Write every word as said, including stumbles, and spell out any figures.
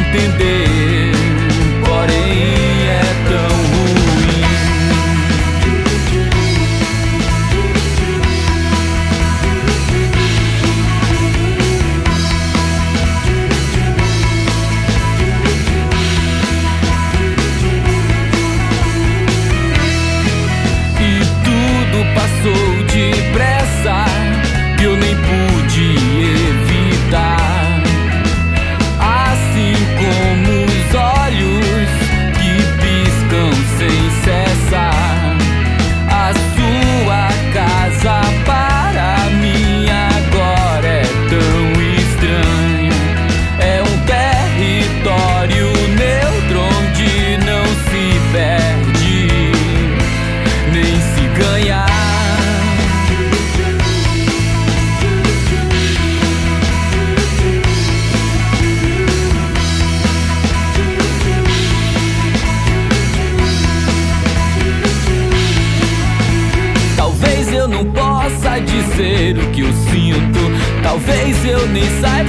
entender, porém é tão ruim. E tudo passou depressa, que eu nem pude evitar. Assim como os olhos que piscam sem cessar. A sua casa para mim agora é tão estranho. É um território neutro onde não se perde nem se ganha. Talvez eu não possa dizer o que eu sinto, talvez eu nem saiba